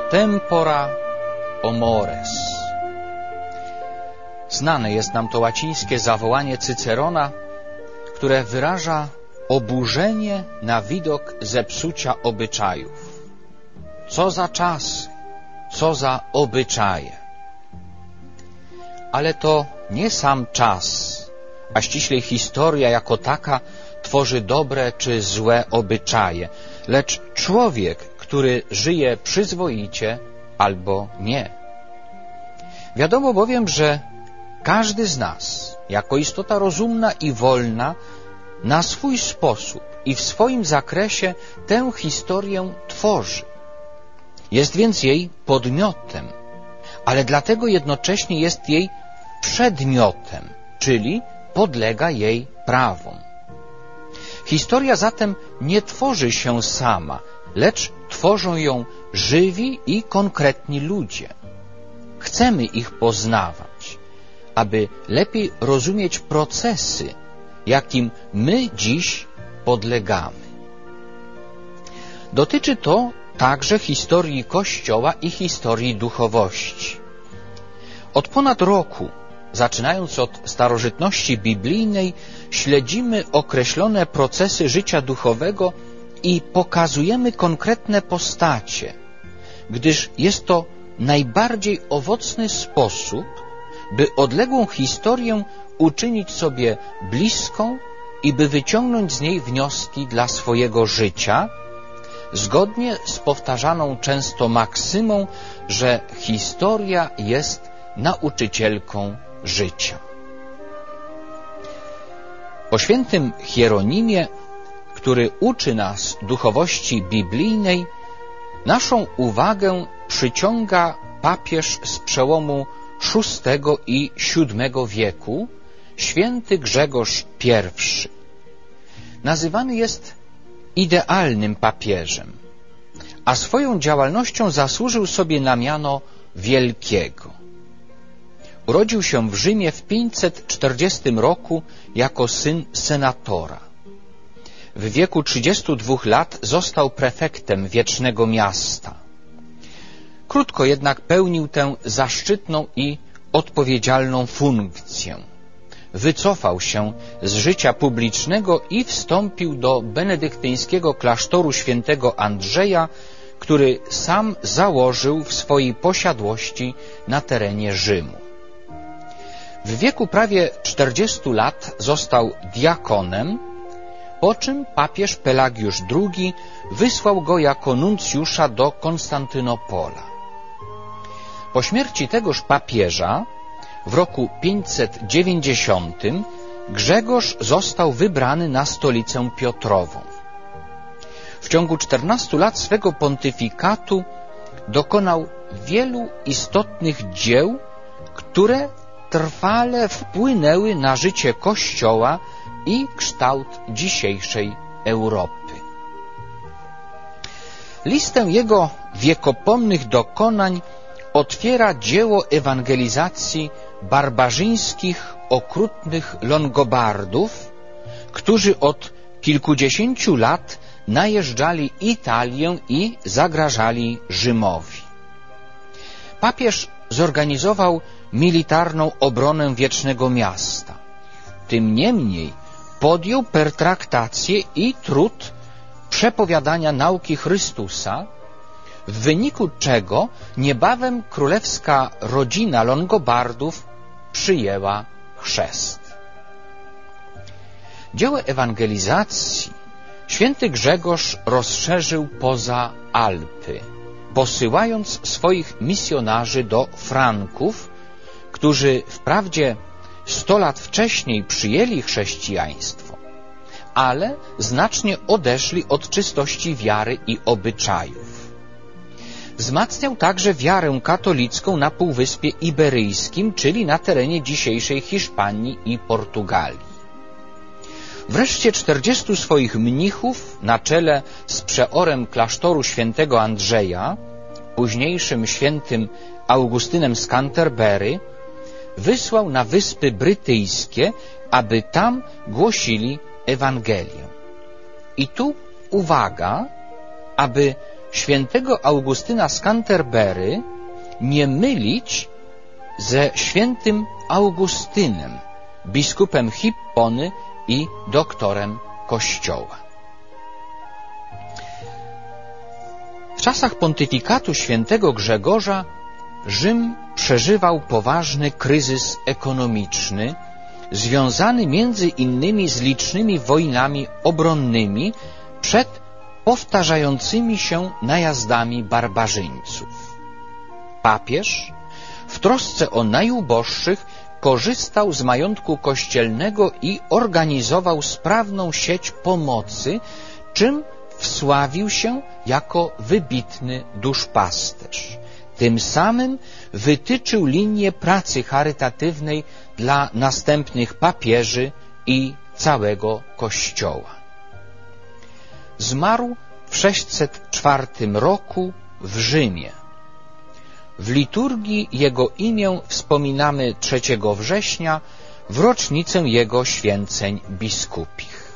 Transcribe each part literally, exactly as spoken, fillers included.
tempora omores. Znane jest nam to łacińskie zawołanie Cycerona, które wyraża oburzenie na widok zepsucia obyczajów. Co za czasy, co za obyczaje. Ale to nie sam czas, a ściślej historia jako taka tworzy dobre czy złe obyczaje, lecz człowiek, który żyje przyzwoicie albo nie. Wiadomo bowiem, że każdy z nas, jako istota rozumna i wolna, na swój sposób i w swoim zakresie tę historię tworzy. Jest więc jej podmiotem, ale dlatego jednocześnie jest jej przedmiotem, czyli podlega jej prawom. Historia zatem nie tworzy się sama, lecz tworzą ją żywi i konkretni ludzie. Chcemy ich poznawać, aby lepiej rozumieć procesy, jakim my dziś podlegamy. Dotyczy to także historii Kościoła i historii duchowości. Od ponad roku, zaczynając od starożytności biblijnej, śledzimy określone procesy życia duchowego i pokazujemy konkretne postacie, gdyż jest to najbardziej owocny sposób, by odległą historię uczynić sobie bliską i by wyciągnąć z niej wnioski dla swojego życia, zgodnie z powtarzaną często maksymą, że historia jest nauczycielką życia. Po świętym Hieronimie, który uczy nas duchowości biblijnej, naszą uwagę przyciąga papież z przełomu szóstego i siódmego wieku, święty Grzegorz pierwszy. Nazywany jest idealnym papieżem, a swoją działalnością zasłużył sobie na miano wielkiego. Urodził się w Rzymie w pięćset czterdziestym roku jako syn senatora. W wieku trzydziestu dwóch lat został prefektem wiecznego miasta. Krótko jednak pełnił tę zaszczytną i odpowiedzialną funkcję. Wycofał się z życia publicznego i wstąpił do benedyktyńskiego klasztoru świętego Andrzeja, który sam założył w swojej posiadłości na terenie Rzymu. W wieku prawie czterdziestu lat został diakonem, po czym papież Pelagiusz drugi wysłał go jako nuncjusza do Konstantynopola. Po śmierci tegoż papieża w roku pięćset dziewięćdziesiątym Grzegorz został wybrany na stolicę Piotrową. W ciągu czternastu lat swego pontyfikatu dokonał wielu istotnych dzieł, które trwale wpłynęły na życie Kościoła i kształt dzisiejszej Europy. Listę jego wiekopomnych dokonań otwiera dzieło ewangelizacji barbarzyńskich, okrutnych Longobardów, którzy od kilkudziesięciu lat najeżdżali Italię i zagrażali Rzymowi. Papież zorganizował militarną obronę wiecznego miasta. Tym niemniej podjął pertraktację i trud przepowiadania nauki Chrystusa, w wyniku czego niebawem królewska rodzina Longobardów przyjęła chrzest. Dzieło ewangelizacji święty Grzegorz rozszerzył poza Alpy, posyłając swoich misjonarzy do Franków, którzy wprawdzie sto lat wcześniej przyjęli chrześcijaństwo, ale znacznie odeszli od czystości wiary i obyczajów. Wzmacniał także wiarę katolicką na Półwyspie Iberyjskim, czyli na terenie dzisiejszej Hiszpanii i Portugalii. Wreszcie czterdziestu swoich mnichów na czele z przeorem klasztoru świętego Andrzeja, późniejszym świętym Augustynem z Canterbury, wysłał na Wyspy Brytyjskie, aby tam głosili Ewangelię. I tu uwaga, aby świętego Augustyna z Canterbury nie mylić ze świętym Augustynem, biskupem Hippony i doktorem Kościoła. W czasach pontyfikatu świętego Grzegorza Rzym przeżywał poważny kryzys ekonomiczny, związany między innymi z licznymi wojnami obronnymi przed powtarzającymi się najazdami barbarzyńców. Papież w trosce o najuboższych korzystał z majątku kościelnego i organizował sprawną sieć pomocy, czym wsławił się jako wybitny duszpasterz. Tym samym wytyczył linię pracy charytatywnej dla następnych papieży i całego Kościoła. Zmarł w sześćset czwartym roku w Rzymie. W liturgii jego imię wspominamy trzeciego września w rocznicę jego święceń biskupich.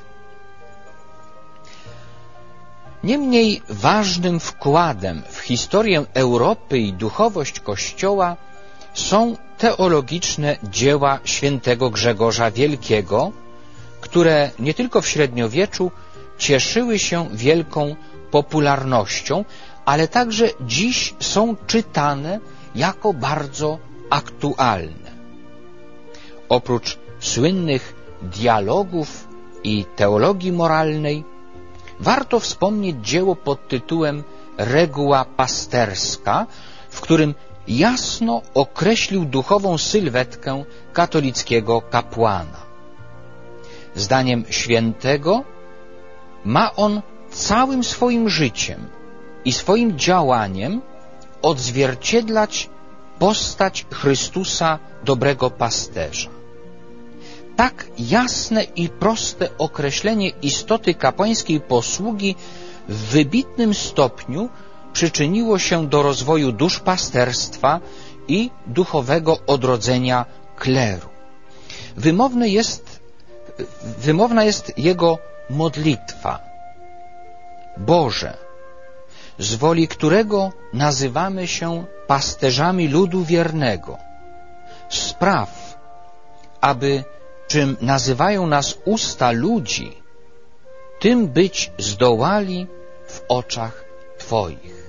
Niemniej ważnym wkładem w historię Europy i duchowość Kościoła są teologiczne dzieła świętego Grzegorza Wielkiego, które nie tylko w średniowieczu cieszyły się wielką popularnością, ale także dziś są czytane jako bardzo aktualne. Oprócz słynnych dialogów i teologii moralnej, warto wspomnieć dzieło pod tytułem Reguła pasterska, w którym jasno określił duchową sylwetkę katolickiego kapłana. Zdaniem świętego ma on całym swoim życiem i swoim działaniem odzwierciedlać postać Chrystusa, dobrego pasterza. Tak jasne i proste określenie istoty kapłańskiej posługi w wybitnym stopniu przyczyniło się do rozwoju duszpasterstwa i duchowego odrodzenia kleru. Wymowny jest, wymowna jest jego modlitwa. Boże, z woli którego nazywamy się pasterzami ludu wiernego, spraw, aby czym nazywają nas usta ludzi, tym być zdołali w oczach Twoich.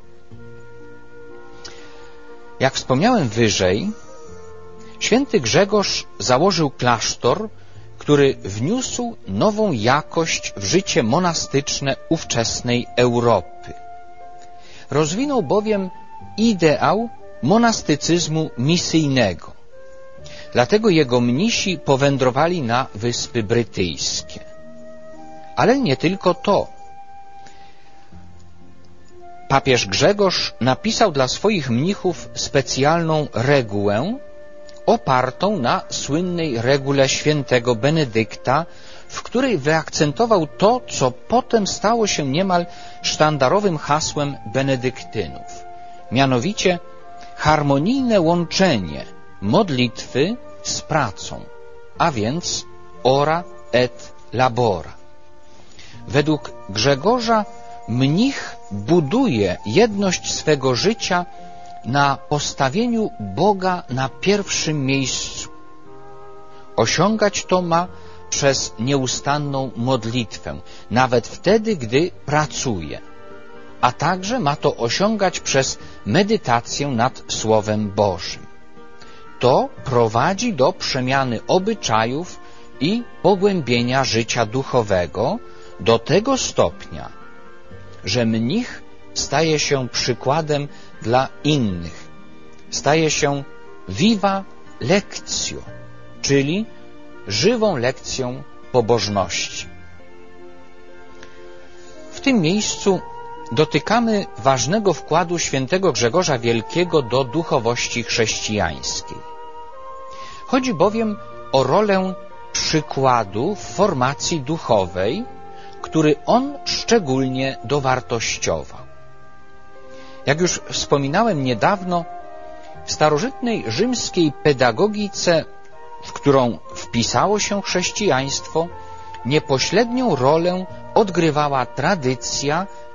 Jak wspomniałem wyżej, święty Grzegorz założył klasztor, który wniósł nową jakość w życie monastyczne ówczesnej Europy. Rozwinął bowiem ideał monastycyzmu misyjnego. Dlatego jego mnisi powędrowali na Wyspy Brytyjskie. Ale nie tylko to. Papież Grzegorz napisał dla swoich mnichów specjalną regułę opartą na słynnej regule świętego Benedykta, w której wyakcentował to, co potem stało się niemal sztandarowym hasłem benedyktynów, mianowicie harmonijne łączenie modlitwy z pracą, a więc ora et labora. Według Grzegorza mnich buduje jedność swego życia na postawieniu Boga na pierwszym miejscu. Osiągać to ma przez nieustanną modlitwę, nawet wtedy, gdy pracuje, a także ma to osiągać przez medytację nad Słowem Bożym. To prowadzi do przemiany obyczajów i pogłębienia życia duchowego do tego stopnia, że mnich staje się przykładem dla innych, staje się viva lectio, czyli żywą lekcją pobożności. W tym miejscu dotykamy ważnego wkładu świętego Grzegorza Wielkiego do duchowości chrześcijańskiej. Chodzi bowiem o rolę przykładu w formacji duchowej, który on szczególnie dowartościował. Jak już wspominałem niedawno, w starożytnej rzymskiej pedagogice, w którą wpisało się chrześcijaństwo, niepośrednią rolę odgrywała tradycja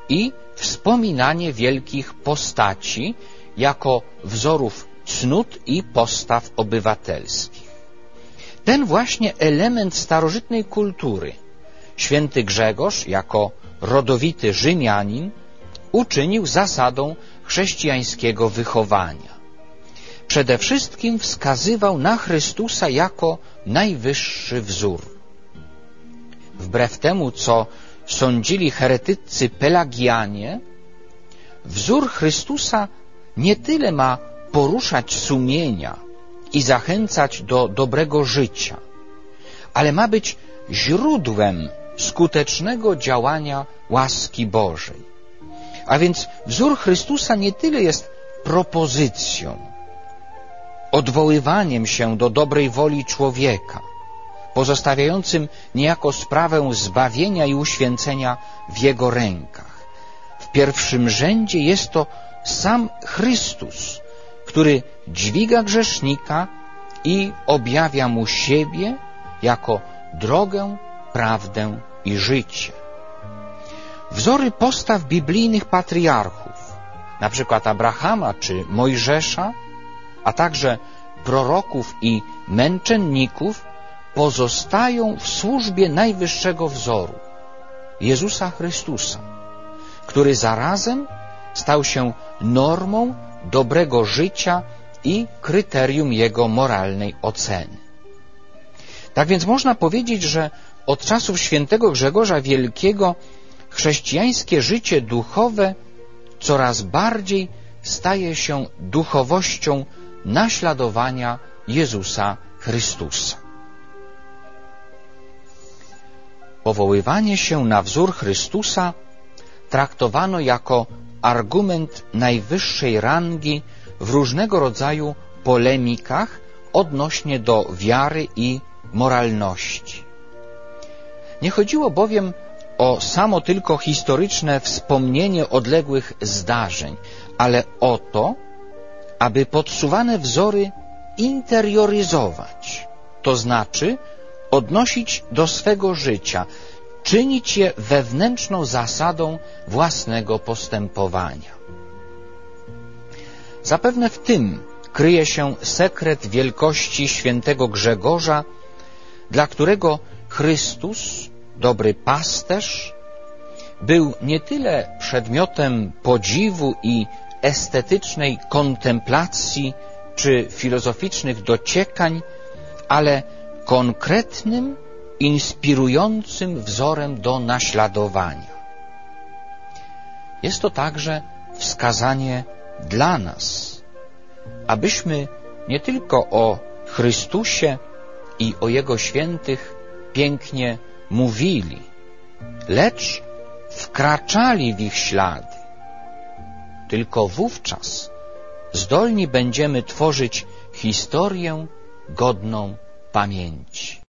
i wspominanie wielkich postaci jako wzorów cnót i postaw obywatelskich. Ten właśnie element starożytnej kultury święty Grzegorz jako rodowity Rzymianin uczynił zasadą chrześcijańskiego wychowania. Przede wszystkim wskazywał na Chrystusa jako najwyższy wzór. Wbrew temu, co sądzili heretycy Pelagianie, wzór Chrystusa nie tyle ma poruszać sumienia i zachęcać do dobrego życia, ale ma być źródłem skutecznego działania łaski Bożej. A więc wzór Chrystusa nie tyle jest propozycją, odwoływaniem się do dobrej woli człowieka, pozostawiającym niejako sprawę zbawienia i uświęcenia w Jego rękach. W pierwszym rzędzie jest to sam Chrystus, który dźwiga grzesznika i objawia mu siebie jako drogę, prawdę i życie. Wzory postaw biblijnych patriarchów, na przykład Abrahama czy Mojżesza, a także proroków i męczenników, pozostają w służbie najwyższego wzoru, Jezusa Chrystusa, który zarazem stał się normą dobrego życia i kryterium jego moralnej oceny. Tak więc można powiedzieć, że od czasów świętego Grzegorza Wielkiego chrześcijańskie życie duchowe coraz bardziej staje się duchowością naśladowania Jezusa Chrystusa. Powoływanie się na wzór Chrystusa traktowano jako argument najwyższej rangi w różnego rodzaju polemikach odnośnie do wiary i moralności. Nie chodziło bowiem o samo tylko historyczne wspomnienie odległych zdarzeń, ale o to, aby podsuwane wzory interioryzować, to znaczy odnosić do swego życia, czynić je wewnętrzną zasadą własnego postępowania. Zapewne w tym kryje się sekret wielkości świętego Grzegorza, dla którego Chrystus, dobry pasterz, był nie tyle przedmiotem podziwu i estetycznej kontemplacji czy filozoficznych dociekań, ale konkretnym, inspirującym wzorem do naśladowania. Jest to także wskazanie dla nas, abyśmy nie tylko o Chrystusie i o Jego świętych pięknie mówili, lecz wkraczali w ich ślady. Tylko wówczas zdolni będziemy tworzyć historię godną pamięci.